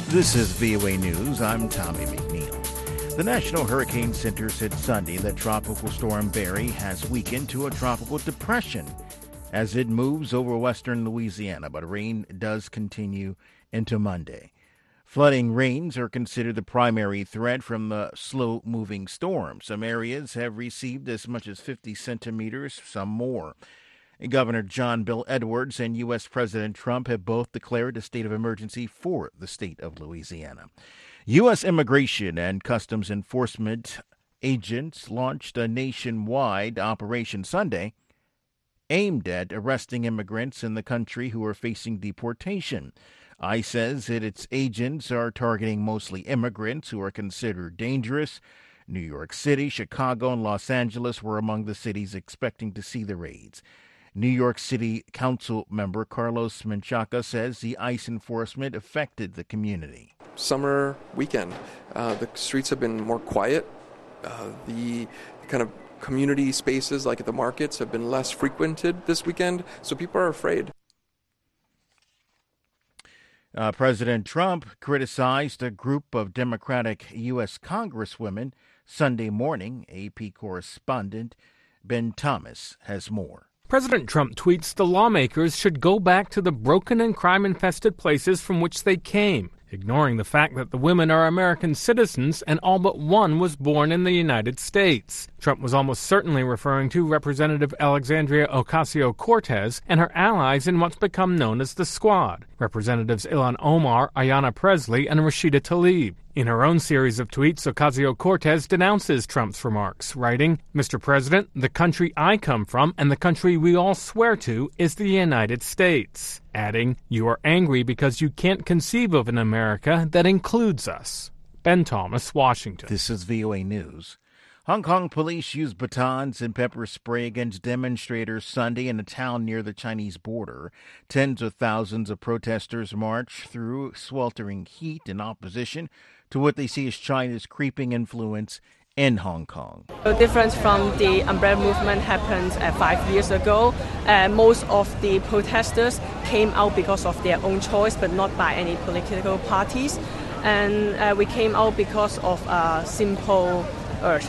This is VOA News. I'm Tommy McNeil. The National Hurricane Center said Sunday that Tropical Storm Barry has weakened to a tropical depression as it moves over western Louisiana, but rain does continue into Monday. Flooding rains are considered the primary threat from the slow-moving storm. Some areas have received as much as 50 centimeters, some more. Governor John Bel Edwards and U.S. President Trump have both declared a state of emergency for the state of Louisiana. U.S. Immigration and Customs Enforcement agents launched a nationwide operation Sunday aimed at arresting immigrants in the country who are facing deportation. ICE says that its agents are targeting mostly immigrants who are considered dangerous. New York City, Chicago, and Los Angeles were among the cities expecting to see the raids. New York City Council member Carlos Menchaca says the ICE enforcement affected the community. Summer weekend, the streets have been more quiet. The kind of community spaces like at the markets have been less frequented this weekend, so people are afraid. President Trump criticized a group of Democratic U.S. Congresswomen Sunday morning. AP correspondent Ben Thomas has more. President Trump tweets the lawmakers should go back to the broken and crime-infested places from which they came, ignoring the fact that the women are American citizens and all but one was born in the United States. Trump was almost certainly referring to Representative Alexandria Ocasio-Cortez and her allies in what's become known as the Squad, Representatives Ilhan Omar, Ayanna Pressley, and Rashida Tlaib. In her own series of tweets, Ocasio-Cortez denounces Trump's remarks, writing, "Mr. President, the country I come from and the country we all swear to is the United States," adding, "You are angry because you can't conceive of an America that includes us." Ben Thomas, Washington. This is VOA News. Hong Kong police used batons and pepper spray against demonstrators Sunday in a town near the Chinese border. Tens of thousands of protesters marched through sweltering heat in opposition to what they see as China's creeping influence in Hong Kong. The difference from the umbrella movement happened 5 years ago. Most of the protesters came out because of their own choice, but not by any political parties. And we came out because of a simple urge,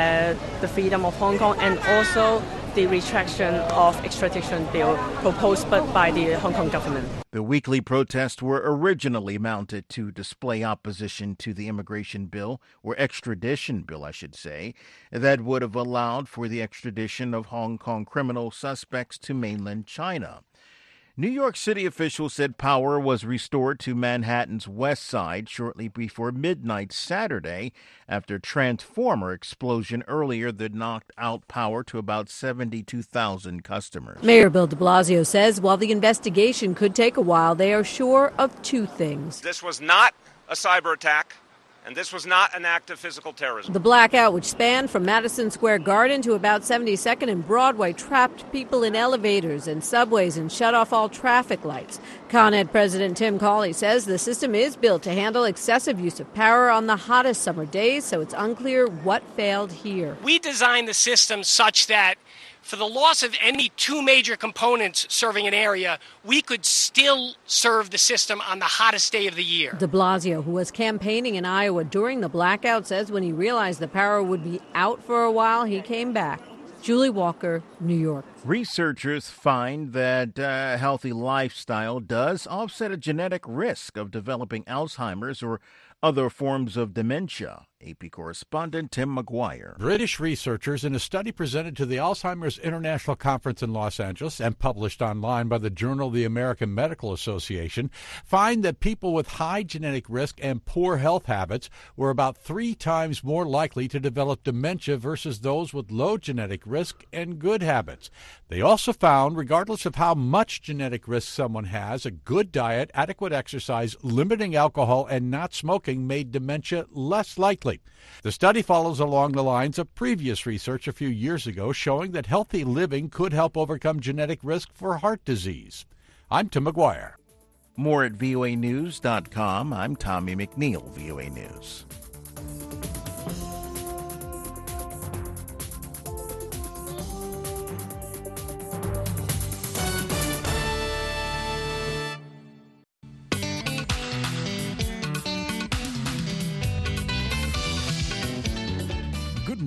the freedom of Hong Kong, and also the retraction of extradition bill proposed by the Hong Kong government. The weekly protests were originally mounted to display opposition to the immigration bill, or extradition bill, I should say, that would have allowed for the extradition of Hong Kong criminal suspects to mainland China. New York City officials said power was restored to Manhattan's west side shortly before midnight Saturday after a transformer explosion earlier that knocked out power to about 72,000 customers. Mayor Bill de Blasio says while the investigation could take a while, they are sure of two things. This was not a cyber attack, and this was not an act of physical terrorism. The blackout, which spanned from Madison Square Garden to about 72nd and Broadway, trapped people in elevators and subways and shut off all traffic lights. Con Ed President Tim Cawley says the system is built to handle excessive use of power on the hottest summer days, so it's unclear what failed here. We designed the system such that for the loss of any two major components serving an area, we could still serve the system on the hottest day of the year. De Blasio, who was campaigning in Iowa during the blackout, says when he realized the power would be out for a while, he came back. Julie Walker, New York. Researchers find that a healthy lifestyle does offset a genetic risk of developing Alzheimer's or other forms of dementia. AP correspondent Tim McGuire. British researchers in a study presented to the Alzheimer's International Conference in Los Angeles and published online by the journal The American Medical Association find that people with high genetic risk and poor health habits were about 3 times more likely to develop dementia versus those with low genetic risk and good habits. They also found, regardless of how much genetic risk someone has, a good diet, adequate exercise, limiting alcohol, and not smoking made dementia less likely. The study follows along the lines of previous research a few years ago showing that healthy living could help overcome genetic risk for heart disease. I'm Tim McGuire. More at voanews.com. I'm Tommy McNeil, VOA News.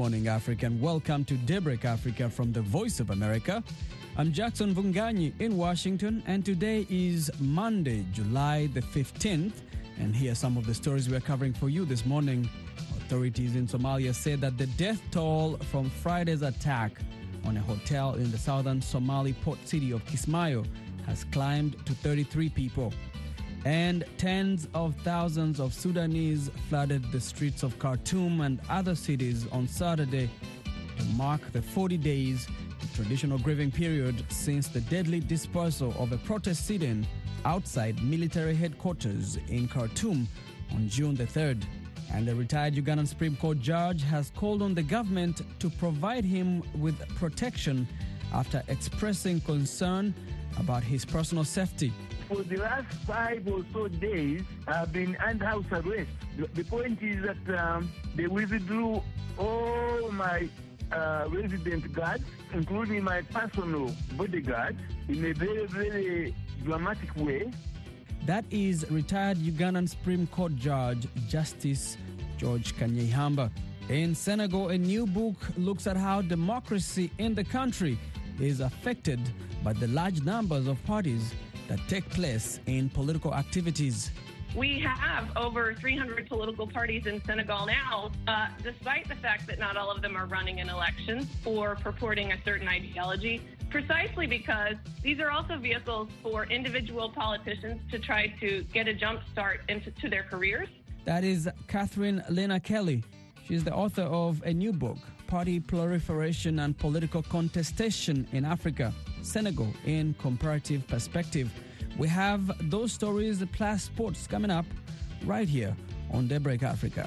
morning, Africa, and welcome to Daybreak Africa from the Voice of America. I'm Jackson Vunganyi in Washington, and today is Monday, July the 15th, and here are some of the stories we're covering for you this morning. Authorities in Somalia said that the death toll from Friday's attack on a hotel in the southern Somali port city of Kismayo has climbed to 33 people. And tens of thousands of Sudanese flooded the streets of Khartoum and other cities on Saturday to mark the 40 days, the traditional grieving period since the deadly dispersal of a protest sit-in outside military headquarters in Khartoum on June the 3rd. And a retired Ugandan Supreme Court judge has called on the government to provide him with protection after expressing concern about his personal safety. For the last 5 or so days, I've been under house arrest. The point is that they withdrew all my resident guards, including my personal bodyguard, in a very, very dramatic way. That is retired Ugandan Supreme Court Judge Justice George Kanyehamba. In Senegal, a new book looks at how democracy in the country is affected by the large numbers of parties that take place in political activities. We have over 300 political parties in Senegal now, despite the fact that not all of them are running in elections or purporting a certain ideology, precisely because these are also vehicles for individual politicians to try to get a jump start into their careers. That is Catherine Lena Kelly. She's the author of a new book, Party Proliferation and Political Contestation in Africa, Senegal in Comparative Perspective. We have those stories plus sports coming up right here on Daybreak Africa.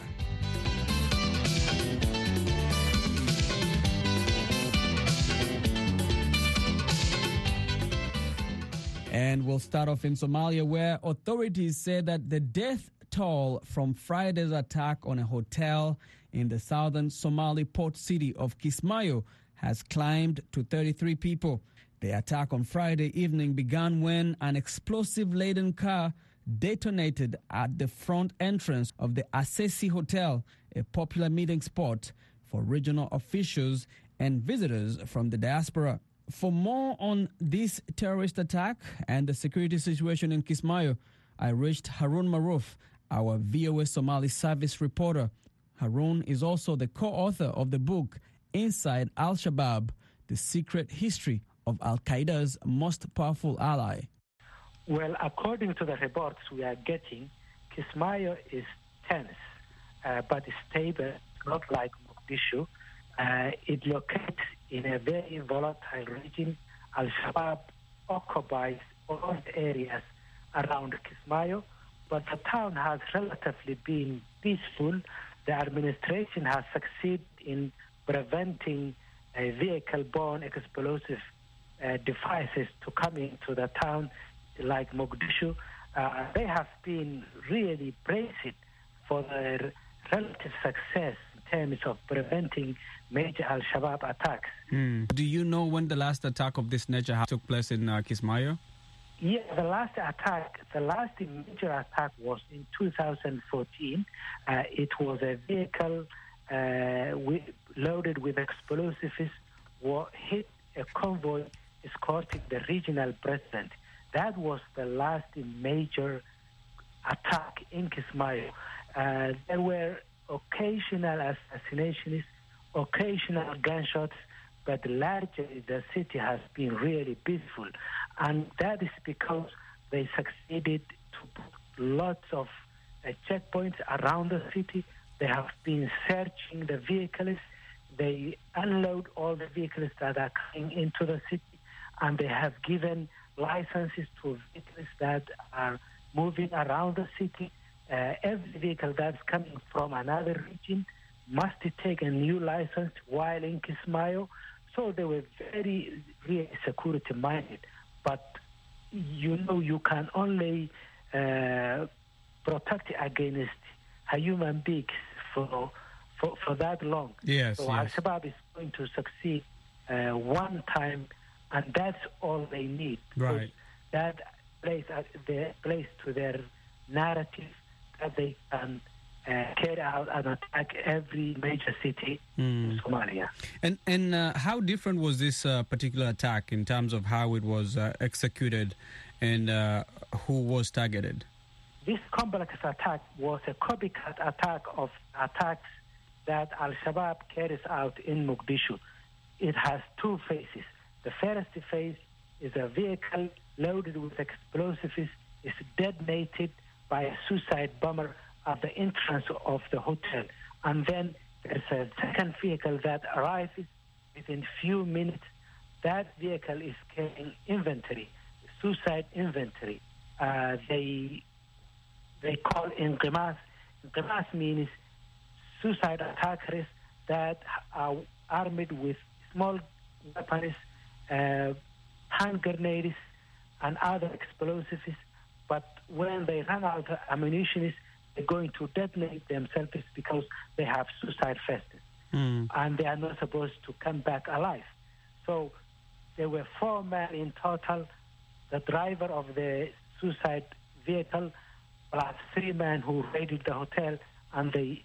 And we'll start off in Somalia, where authorities said that the death toll from Friday's attack on a hotel in the southern Somali port city of Kismayo has climbed to 33 people. The attack on Friday evening began when an explosive-laden car detonated at the front entrance of the Assisi Hotel, a popular meeting spot for regional officials and visitors from the diaspora. For more on this terrorist attack and the security situation in Kismayo, I reached Harun Maruf, our VOA Somali service reporter. Harun is also the co-author of the book Inside Al-Shabaab, The Secret History of Al-Qaeda's Most Powerful Ally. Well, according to the reports we are getting, Kismayo is tense, but stable, not like Mogadishu. It locates in a very volatile region. Al-Shabaab occupies all the areas around Kismayo, but the town has relatively been peaceful. The administration has succeeded in preventing vehicle-borne explosive devices to come into the town like Mogadishu. They have been really praised for their relative success in terms of preventing major Al-Shabaab attacks. Do you know when the last attack of this nature took place in Kismayo? Yeah, the last major attack was in 2014. It was a vehicle loaded with explosives hit a convoy escorting the regional president. That was the last major attack in Kismayo. There were occasional assassinations, occasional gunshots, but largely the city has been really peaceful. And that is because they succeeded to put lots of checkpoints around the city. They have been searching the vehicles. They unload all the vehicles that are coming into the city, and they have given licenses to vehicles that are moving around the city. Every vehicle that's coming from another region must take a new license while in Kismayo. So they were very, really security-minded. But, you can only protect against human beings for that long. Yes, so Al-Shabaab is going to succeed one time, and that's all they need. Right. That plays to their narrative that they can carry out an attack every major city in Somalia. And how different was this particular attack in terms of how it was executed and who was targeted? This complex attack was a copycat attack of attacks that Al-Shabaab carries out in Mogadishu. It has two phases. The first phase is a vehicle loaded with explosives is detonated by a suicide bomber at the entrance of the hotel. And then there's a second vehicle that arrives within few minutes. That vehicle is carrying inventory, suicide inventory. They call Inqimas. Inqimas means suicide attackers that are armed with small weapons, hand grenades, and other explosives. But when they run out of ammunition, they're going to detonate themselves because they have suicide vests. And they are not supposed to come back alive. So there were 4 men in total, the driver of the suicide vehicle, plus 3 men who raided the hotel, and they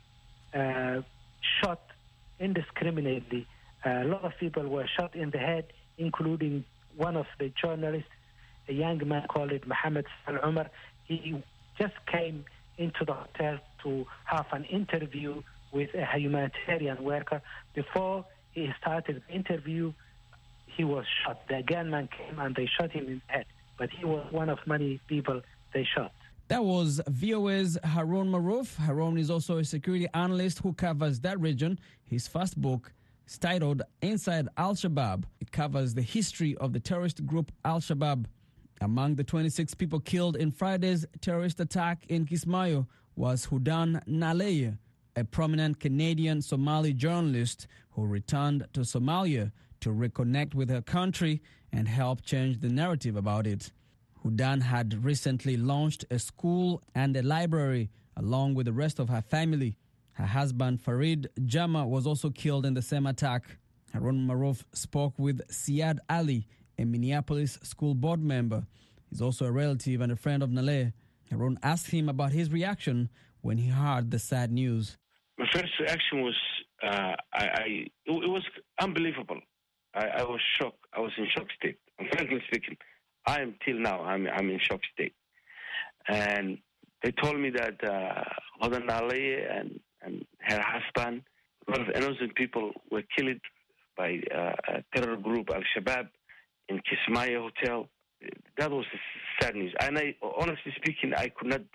shot indiscriminately. A lot of people were shot in the head, including one of the journalists, a young man called Mohammed Al-Umar. He just came into the hotel to have an interview with a humanitarian worker. Before he started the interview, he was shot. The gunman came and they shot him in the head. But he was one of many people they shot. That was VOA's Harun Maruf. Harun is also a security analyst who covers that region. His first book is titled Inside Al-Shabaab. It covers the history of the terrorist group Al-Shabaab. Among the 26 people killed in Friday's terrorist attack in Kismayo was Hudan Naleye, a prominent Canadian Somali journalist who returned to Somalia to reconnect with her country and help change the narrative about it. Hudan had recently launched a school and a library along with the rest of her family. Her husband Farid Jama was also killed in the same attack. Harun Maruf spoke with Siad Ali, a Minneapolis school board member. He's also a relative and a friend of Naleye. Harun asked him about his reaction when he heard the sad news. My first reaction was, it was unbelievable. I was shocked. I was in shock state. And frankly speaking, I'm in shock state. And they told me that Hudan Naleye and her husband, a lot of innocent people were killed by a terror group, Al-Shabaab, in Kismayo Hotel. That was sad news. And I, honestly speaking, I could not,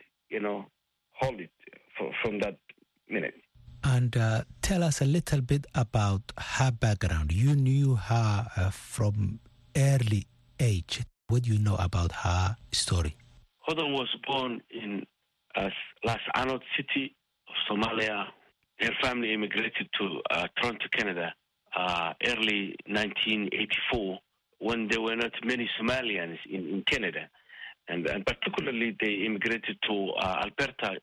hold it from that minute. And tell us a little bit about her background. You knew her from early age. What do you know about her story? Hudan was born in Las Anod city of Somalia. Her family immigrated to Toronto, Canada, early 1984, when there were not many Somalians in Canada. And particularly they immigrated to Alberta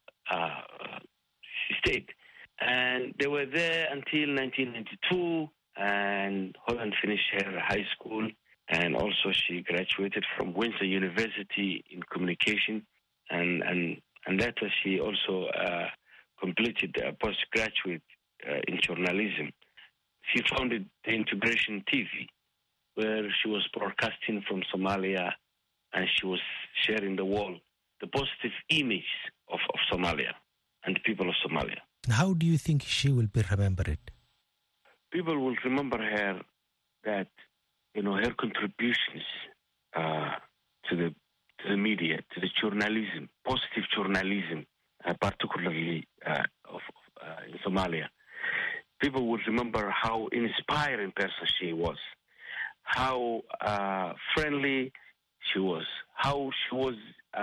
state. And they were there until 1992, and Hudan finished her high school. And also she graduated from Windsor University in communication. And later she also completed a postgraduate in journalism. She founded the Integration TV, where she was broadcasting from Somalia, and she was sharing the world the positive image of Somalia and the people of Somalia. How do you think she will be remembered? People will remember her that, her contributions to the media, to the journalism, positive journalism, particularly in Somalia. People will remember how inspiring person she was, how friendly she was, how she was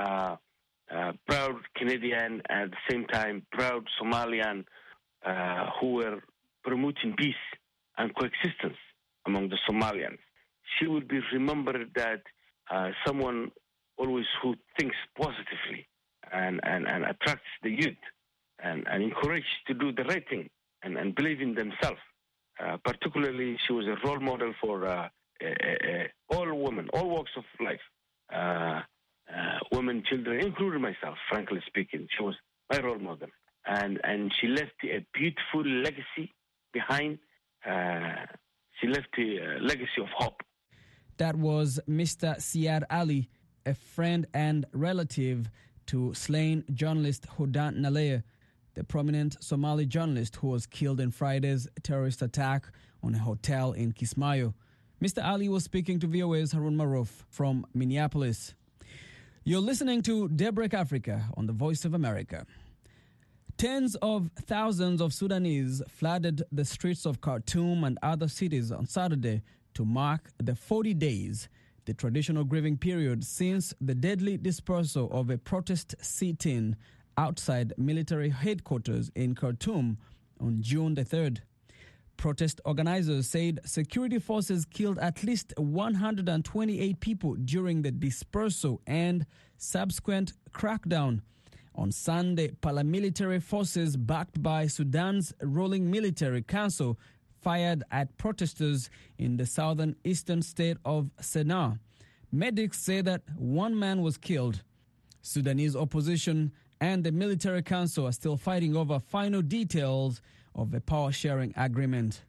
proud Canadian, at the same time proud Somalian, who were promoting peace and coexistence among the Somalians. She will be remembered that someone always who thinks positively and attracts the youth and encouraged to do the right thing and believe in themselves. Particularly, she was a role model for all women, all walks of life. Women, children, including myself, frankly speaking. She was my role model. and she left a beautiful legacy behind. She left a legacy of hope. That was Mr. Siad Ali, a friend and relative to slain journalist Hodan Nalea, the prominent Somali journalist who was killed in Friday's terrorist attack on a hotel in Kismayo. Mr. Ali was speaking to VOA's Harun Maruf from Minneapolis. You're listening to Daybreak Africa on the Voice of America. Tens of thousands of Sudanese flooded the streets of Khartoum and other cities on Saturday to mark the 40 days, the traditional grieving period since the deadly dispersal of a protest sit-in outside military headquarters in Khartoum on June the 3rd. Protest organizers said security forces killed at least 128 people during the dispersal and subsequent crackdown. On Sunday, paramilitary forces backed by Sudan's ruling military council fired at protesters in the southern eastern state of Sennar. Medics say that one man was killed. Sudanese opposition and the military council are still fighting over final details of a power-sharing agreement.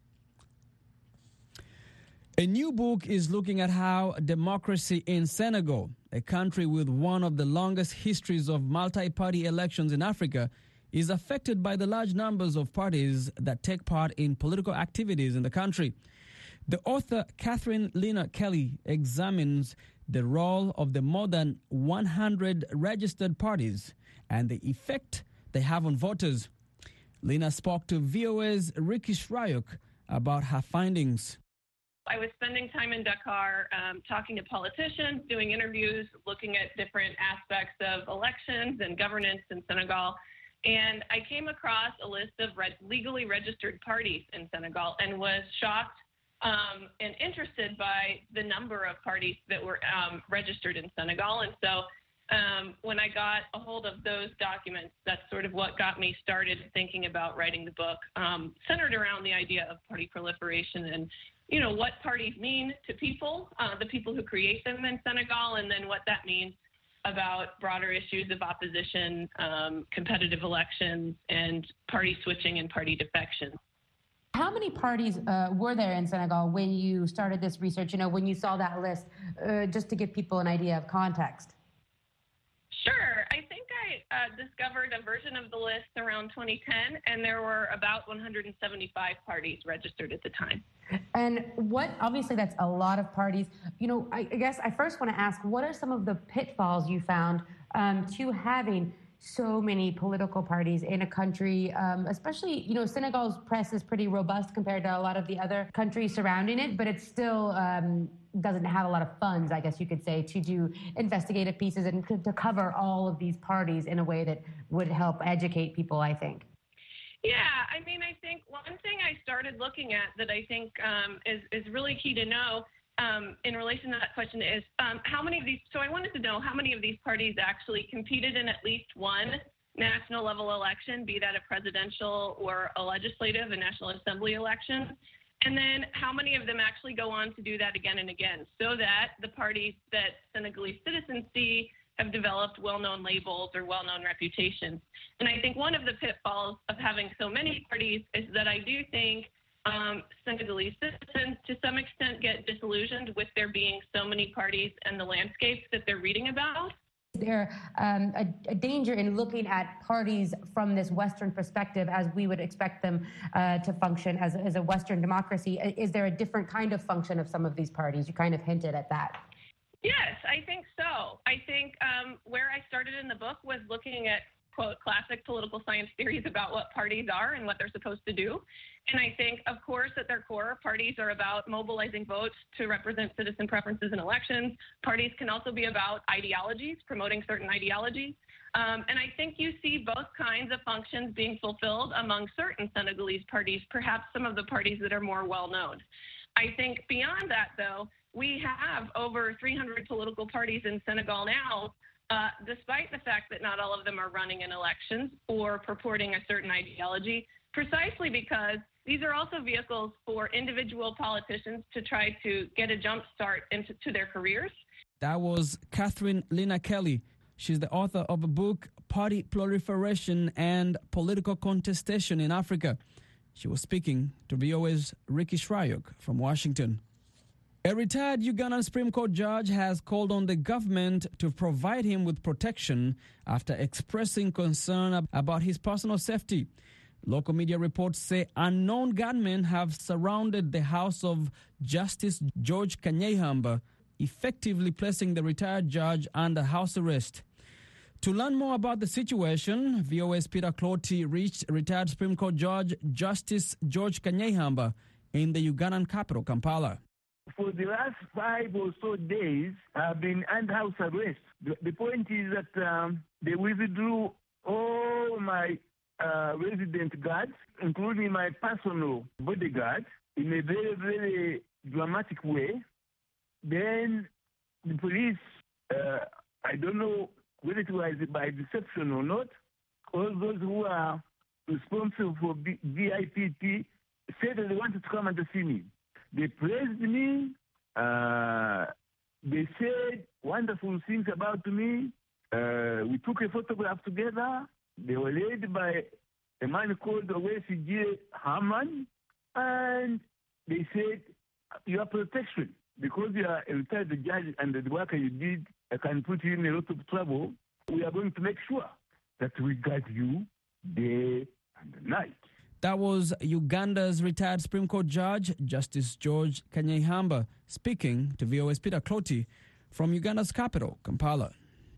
A new book is looking at how democracy in Senegal, a country with one of the longest histories of multi-party elections in Africa, is affected by the large numbers of parties that take part in political activities in the country. The author, Catherine Lina Kelly, examines the role of the more than 100 registered parties and the effect they have on voters. Lina spoke to VOA's Ricky Shrayuk about her findings. I was spending time in Dakar talking to politicians, doing interviews, looking at different aspects of elections and governance in Senegal. And I came across a list of legally registered parties in Senegal and was shocked and interested by the number of parties that were registered in Senegal. And so when I got a hold of those documents, that's sort of what got me started thinking about writing the book, centered around the idea of party proliferation and, you know, what parties mean to people, the people who create them in Senegal, and then what that means about broader issues of opposition, competitive elections, and party switching and party defection. How many parties were there in Senegal when you started this research, you know, when you saw that list, just to give people an idea of context? Sure. I think I discovered a version of the list around 2010, and there were about 175 parties registered at the time. And obviously that's a lot of parties. You know, I guess I first want to ask, what are some of the pitfalls you found to having so many political parties in a country, especially, you know, Senegal's press is pretty robust compared to a lot of the other countries surrounding it, but it still doesn't have a lot of funds, I guess you could say, to do investigative pieces and to cover all of these parties in a way that would help educate people, I think. Yeah, I mean, I think one thing I started looking at that I think is really key to know in relation to that question is how many of these, so I wanted to know how many of these parties actually competed in at least one national level election, be that a presidential or a legislative, a National Assembly election, and then how many of them actually go on to do that again and again, so that the parties that Senegalese citizens see have developed well-known labels or well-known reputations. And I think one of the pitfalls of having so many parties is that I do think Senegalese citizens to some extent get disillusioned with there being so many parties and the landscapes that they're reading about. Is there a danger in looking at parties from this Western perspective as we would expect them to function as a Western democracy? Is there a different kind of function of some of these parties? You kind of hinted at that. Yes, I think so. I think where I started in the book was looking at, quote, classic political science theories about what parties are and what they're supposed to do. And I think, of course, at their core, parties are about mobilizing votes to represent citizen preferences in elections. Parties can also be about ideologies, promoting certain ideologies. And I think you see both kinds of functions being fulfilled among certain Senegalese parties, perhaps some of the parties that are more well-known. I think beyond that, though, we have over 300 political parties in Senegal now, despite the fact that not all of them are running in elections or purporting a certain ideology, precisely because these are also vehicles for individual politicians to try to get a jump start into their careers. That was Catherine Lina Kelly. She's the author of a book, Party Proliferation and Political Contestation in Africa. She was speaking to VOA's Ricky Shrayok from Washington. A retired Ugandan Supreme Court judge has called on the government to provide him with protection after expressing concern about his personal safety. Local media reports say unknown gunmen have surrounded the house of Justice George Kanyehamba, effectively placing the retired judge under house arrest. To learn more about the situation, VOA's Peter Clotty reached retired Supreme Court Judge Justice George Kanyehamba in the Ugandan capital, Kampala. For the last 5 or so days, I've been under house arrest. The point is that they withdrew all my resident guards, including my personal bodyguard, in a very, very dramatic way. Then the police, I don't know whether it was by deception or not, all those who are responsible for VIPP said that they wanted to come and see me. They praised me. They said wonderful things about me. We took a photograph together. They were led by a man called Owesi Harman. And they said, your protection, because you are a retired judge and the work you did can put you in a lot of trouble, we are going to make sure that we guard you day and night. That was Uganda's retired Supreme Court Judge, Justice George Kanyehamba, speaking to VOA's Peter Clotty from Uganda's capital, Kampala.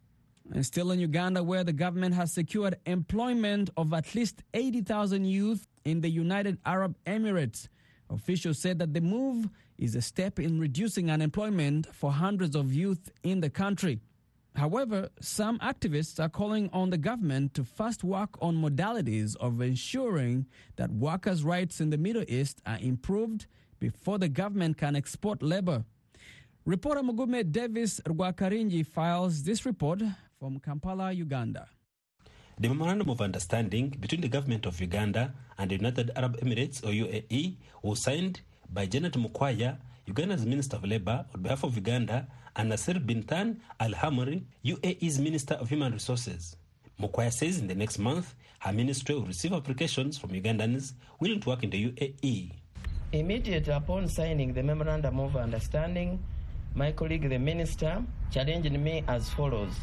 And still in Uganda, where the government has secured employment of at least 80,000 youth in the United Arab Emirates. Officials said that the move is a step in reducing unemployment for hundreds of youth in the country. However, some activists are calling on the government to first work on modalities of ensuring that workers' rights in the Middle East are improved before the government can export labor. Reporter Mugume Davis Rwakarinji files this report from Kampala, Uganda. The Memorandum of Understanding between the government of Uganda and the United Arab Emirates, or UAE, was signed by Janet Mukwaya, Uganda's Minister of Labour, on behalf of Uganda, and Nasser Bintan Al-Hamri, UAE's Minister of Human Resources. Mukwaya says in the next month, her ministry will receive applications from Ugandans willing to work in the UAE. Immediately upon signing the Memorandum of Understanding, my colleague, the Minister, challenged me as follows.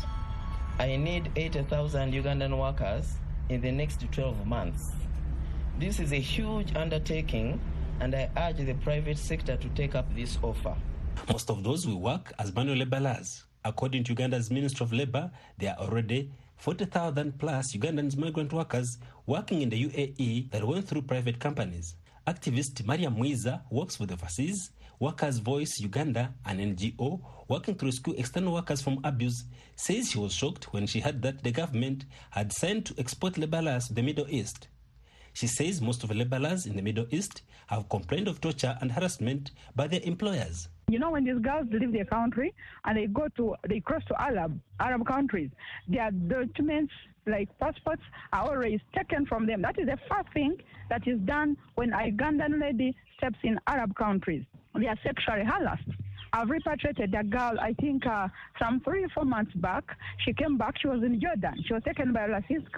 I need 80,000 Ugandan workers in the next 12 months. This is a huge undertaking, and I urge the private sector to take up this offer. Most of those will work as manual laborers. According to Uganda's Ministry of Labour, there are already 40,000 plus Ugandans migrant workers working in the UAE that went through private companies. Activist Maria Mwiza works with Overseas Workers' Voice Uganda, an NGO working to rescue external workers from abuse, says she was shocked when she heard that the government had signed to export laborers to the Middle East. She says most of the laborers in the Middle East have complained of torture and harassment by their employers. You know, when these girls leave their country and they cross to Arab countries, their documents like passports are always taken from them. That is the first thing that is done when a Ugandan lady steps in Arab countries. They are sexually harassed. I've repatriated a girl, I think some 3 or 4 months back. She came back, she was in Jordan. She was taken by a licensed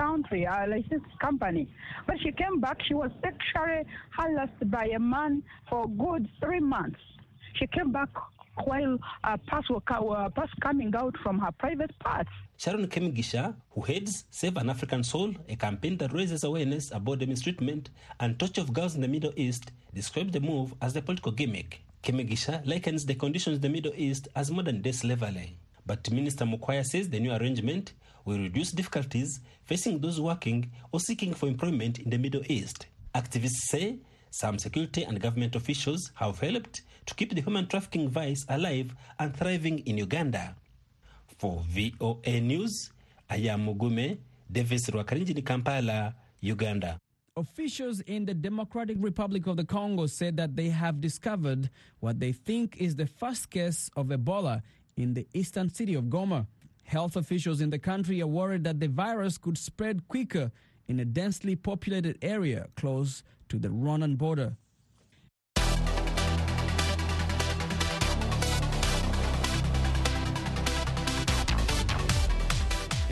company. But she came back, she was sexually harassed by a man for a good 3 months. She came back while pus coming out from her private parts. Sharon Kemigisha, who heads Save an African Soul, a campaign that raises awareness about the mistreatment and torture of girls in the Middle East, described the move as a political gimmick. Kemigisha likens the conditions in the Middle East as modern-day slavery. But Minister Mukwaya says the new arrangement will reduce difficulties facing those working or seeking for employment in the Middle East. Activists say some security and government officials have helped to keep the human trafficking vice alive and thriving in Uganda. For VOA News, I am Mugume Davis Rwakarinji, Kampala, Uganda. Officials in the Democratic Republic of the Congo said that they have discovered what they think is the first case of Ebola in the eastern city of Goma. Health officials in the country are worried that the virus could spread quicker in a densely populated area close to the Rwandan border.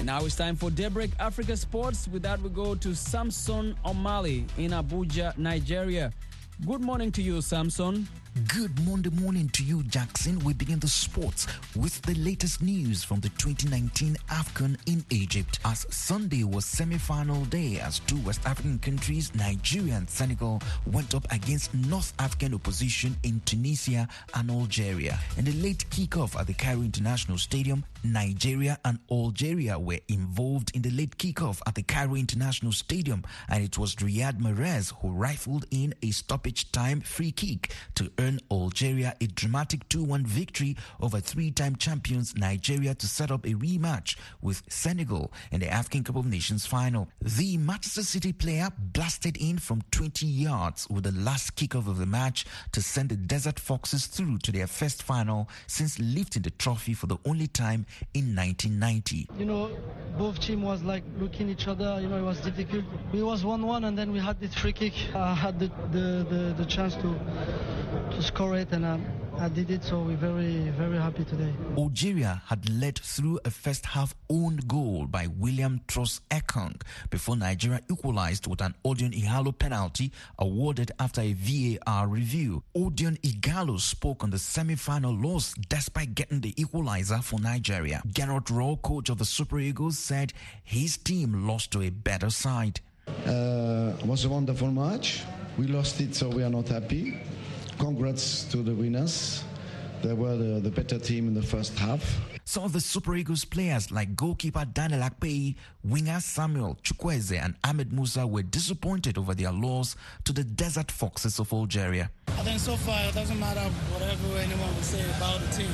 Now it's time for Daybreak Africa Sports. With that, we go to Samson Omali in Abuja, Nigeria. Good morning to you, Samson. Good Monday morning to you, Jackson. We begin the sports with the latest news from the 2019 AFCON in Egypt, as Sunday was semi-final day as two West African countries, Nigeria and Senegal, went up against North African opposition in Tunisia and Algeria. In the late kickoff at the Cairo International Stadium, Nigeria and Algeria were involved in the late kickoff at the Cairo International Stadium, and it was Riyad Mahrez who rifled in a stoppage time free kick to earn Algeria a dramatic 2-1 victory over three-time champions Nigeria to set up a rematch with Senegal in the African Cup of Nations final. The Manchester City player blasted in from 20 yards with the last kickoff of the match to send the Desert Foxes through to their first final since lifting the trophy for the only time in 1990. Both teams was like looking each other. It was difficult. It was 1-1, and then we had this free kick. I had the chance to score it, and I did it, so we're very, very happy today. Algeria had led through a first-half own goal by William Trost-Ekong before Nigeria equalized with an Odion Ighalo penalty awarded after a VAR review. Odion Ighalo spoke on the semi-final loss despite getting the equalizer for Nigeria. Gerard Rowe, coach of the Super Eagles, said his team lost to a better side. It was a wonderful match. We lost it, so we are not happy. Congrats to the winners. They were the better team in the first half. Some of the Super Eagles players like goalkeeper Daniel Akpeyi, winger Samuel Chukwueze and Ahmed Musa were disappointed over their loss to the Desert Foxes of Algeria. I think so far it doesn't matter whatever anyone will say about the team.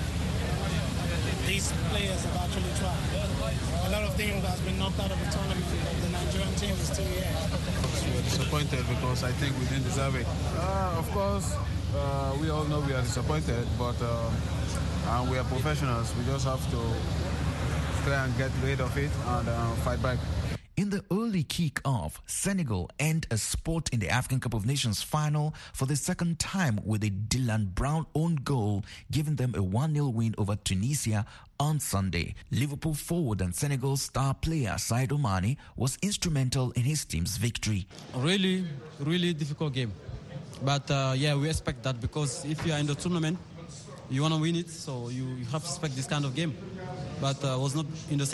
These players have actually tried. A lot of things has been knocked out of the tournament, but the Nigerian team is still here. We are disappointed because I think we didn't deserve it. Of course, we all know we are disappointed, but and we are professionals. We just have to try and get rid of it and fight back. In the early kick-off, Senegal earned a spot in the African Cup of Nations final for the second time with a Dylan Brown own goal, giving them a 1-0 win over Tunisia on Sunday. Liverpool forward and Senegal's star player Sadio Mane was instrumental in his team's victory. Really, really difficult game. But we expect that, because if you are in the tournament, you want to win it, so you have to expect this kind of game. But was not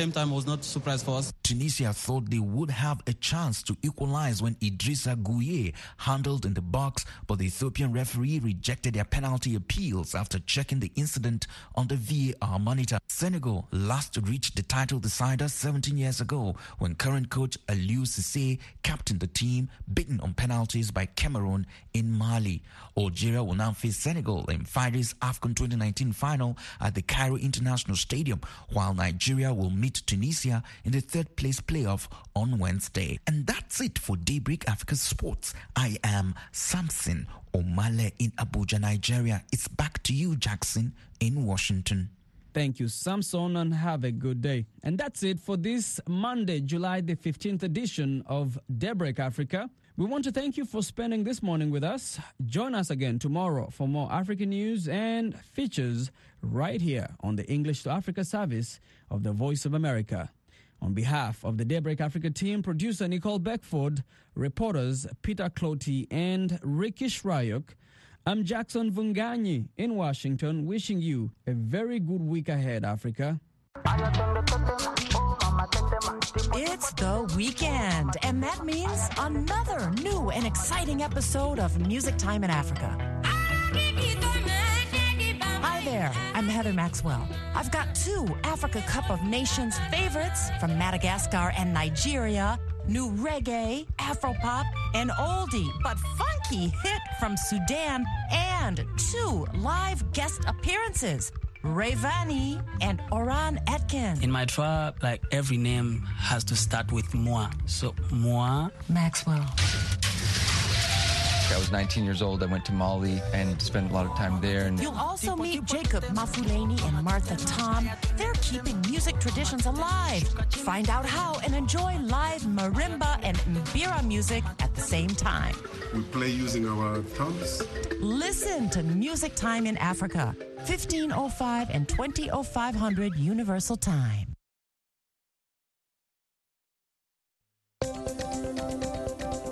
a surprise for us. Tunisia thought they would have a chance to equalize when Idrissa Gueye handled in the box, but the Ethiopian referee rejected their penalty appeals after checking the incident on the VAR monitor. Senegal last reached the title decider 17 years ago when current coach Aliou Cissé captained the team, beaten on penalties by Cameroon in Mali. Algeria will now face Senegal in Friday's AFCON 2019 final at the Cairo International Stadium, while Nigeria will meet Tunisia in the third-place playoff on Wednesday. And that's it for Daybreak Africa Sports. I am Samson Omale in Abuja, Nigeria. It's back to you, Jackson, in Washington. Thank you, Samson, and have a good day. And that's it for this Monday, July the 15th edition of Daybreak Africa. We want to thank you for spending this morning with us. Join us again tomorrow for more African news and features right here on the English to Africa service of the Voice of America. On behalf of the Daybreak Africa team, producer Nicole Beckford, reporters Peter Clotty and Ricky Shrayuk, I'm Jackson Vunganyi in Washington, wishing you a very good week ahead, Africa. It's the weekend, and that means another new and exciting episode of Music Time in Africa. Hi there, I'm Heather Maxwell. I've got two Africa Cup of Nations favorites from Madagascar and Nigeria, new reggae, Afropop, and oldie but funky hit from Sudan, and two live guest appearances, Rayvani and Oran Etkin. In my tribe, like every name has to start with moi. So moi. Maxwell. I was 19 years old. I went to Mali and spent a lot of time there. And you'll also meet Jacob Mafuleni and Martha Tom. They're keeping music traditions alive. Find out how and enjoy live marimba and mbira music at the same time. We play using our thumbs. Listen to Music Time in Africa, 1505 and 20500 Universal Time.